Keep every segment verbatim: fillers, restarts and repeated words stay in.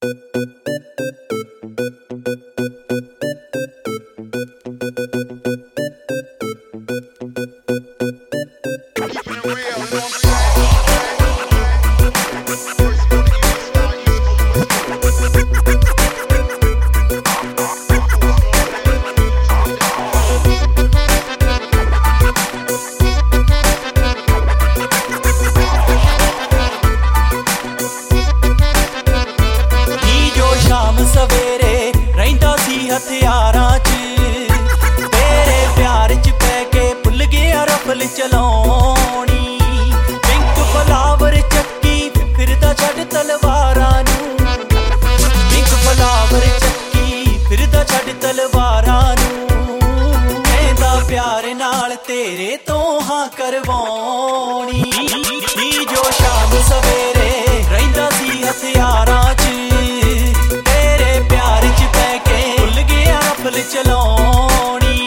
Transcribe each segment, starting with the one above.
ਹਥਿਆਰਾਂ 'ਚ ਤੇਰੇ ਪਿਆਰ 'ਚ ਪੈ ਕੇ ਭੁੱਲ ਗਿਆ ਰਫਲ ਚਲਾਉਣੀ। ਪਿੰਕ ਫਲਾਵਰ ਚੱਕੀ ਫਿਰਦਾ ਛੱਡ ਤਲਵਾਰਾਂ ਨੂੰ, ਪਿੰਕ ਫਲਾਵਰ ਚੱਕੀ ਫਿਰਦਾ ਛੱਡ ਤਲਵਾਰਾਂ ਨੂੰ। ਕਹਿੰਦਾ ਪਿਆਰ ਨਾਲ ਤੇਰੇ ਤੋਂ ਹਾਂ ਕਰਵਾਉਣੀ। ਨੀ ਜੋ ਸ਼ਾਮ ਸਵੇਰੇ ਰਹਿੰਦਾ ਸੀ ਹਥਿਆਰਾਂ 'ਚ ਤੇਰੇ ਪਿਆਰ 'ਚ ਪੈ ਕੇ ਰਫਲ ਚਲਾਉਣੀ।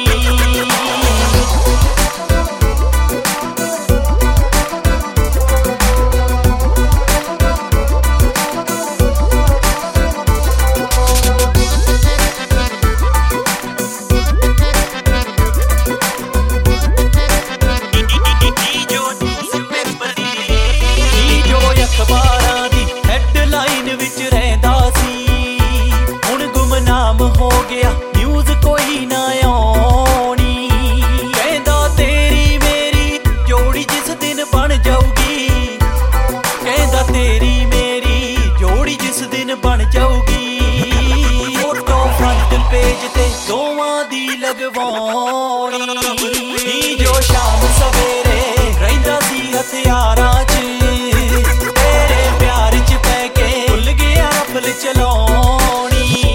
ਜੋ ਅਖਬਾਰਾਂ ਦੀ ਹੈਡਲਾਈਨ ਵਿੱਚ ਰਹਿੰਦਾ ਸੀ, ਹੁਣ ਗੁਮਨਾਮ ਹੋ ਗਿਆ ਕੋਈ ਨਾ ਆਉਣੀ। ਕਹਿੰਦਾ ਤੇਰੀ ਮੇਰੀ ਜੋੜੀ ਜਿਸ ਦਿਨ ਬਣ ਜਾਊਗੀ, ਕਹਿੰਦਾ ਤੇਰੀ ਮੇਰੀ ਜੋੜੀ ਜਿਸ ਦਿਨ ਬਣ ਜਾਊਗੀ। ਫੋਟੋ ਫਰੰਟ ਪੇਜ ਤੇ ਦੋਵਾਂ ਦੀ ਲਗਵਾਉਣੀ। ਨੀ ਜੋ ਸ਼ਾਮ ਸਵੇਰੇ ਰਹਿੰਦਾ ਸੀ ਹਥਿਆਰਾਂ 'ਚ ਤੇਰੇ ਪਿਆਰ 'ਚ ਪੈ ਕੇ ਭੁੱਲ ਗਿਆ ਰਫਲ ਚਲਾਉਣੀ।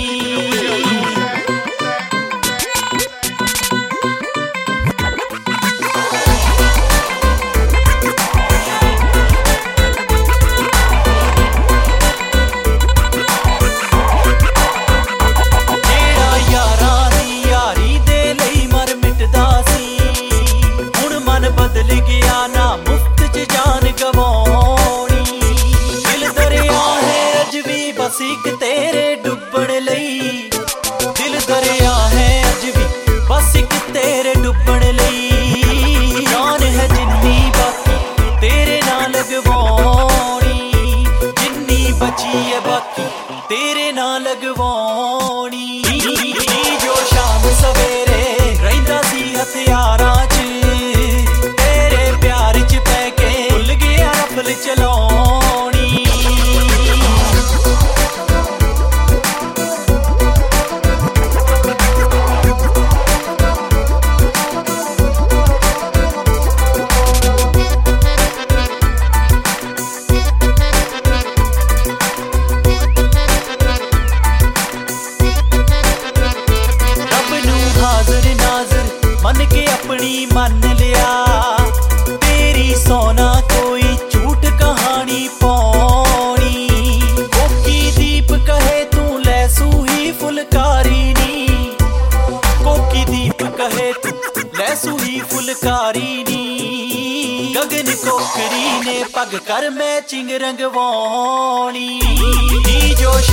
ਬਦਲ ਗਿਆ ਨਾ ਮੁਫਤ 'ਚ ਜਾਨ ਗਵਾਉਣੀ। ਦਿਲ ਦਰਿਆ ਹੈ ਅੱਜ ਵੀ ਬਸ ਇੱਕ ਤੇਰੇ ਡੁੱਬਣ ਲਈ, ਦਿਲ ਦਰਿਆ ਹੈ ਅੱਜ ਵੀ ਬਸ ਇੱਕ ਤੇਰੇ ਡੁੱਬਣ ਲਈ। ਜਾਨ ਹੈ ਜਿੰਨੀ ਬਾਕੀ ਤੇਰੇ ਨਾਲ ਲਗਵਾਉਣੀ, ਜਿੰਨੀ ਬਚੀ ਹੈ ਬਾਕੀ ਤੇਰੇ ਨਾਲ ਲਗਵਾਉਣੀ। ਜੋ ਸ਼ਾਮ ਸਵੇਰੇ ਰਹਿੰਦਾ ਸੀ ਹਥਿਆਰਾਂ 'ਚ ਰਫਲ ਚਲਾਉਣੀ। ਰੱਬ ਨੂੰ ਹਾਜ਼ਰ ਨਾਜ਼ਰ ਮੰਨ ਕੇ ਆਪਣੀ ਮੰਨ ਲਿਆ, ਤੇਰੀ ਸੋਨਾ ਕੋਈ ਝੂਠ ਕਹਾਣੀ ਪਾਉਣੀ। ਕੋਕੀ ਦੀਪ ਕਹੇ ਤੂੰ ਲੈ ਸੂਹੀ ਫੁਲਕਾਰੀ ਨੀ, ਕੋਕੀ ਦੀਪ ਕਹੇ ਤੂੰ ਲੈ ਸੂਹੀ ਫੁਲਕਾਰੀ ਨੀ। ਗਗਨ ਕੋਕਰੀ ਨੇ ਪੱਗ ਕਰ ਮੈਚਿੰਗ ਰੰਗਵਾਉਣੀ। ਨੀ ਜੋ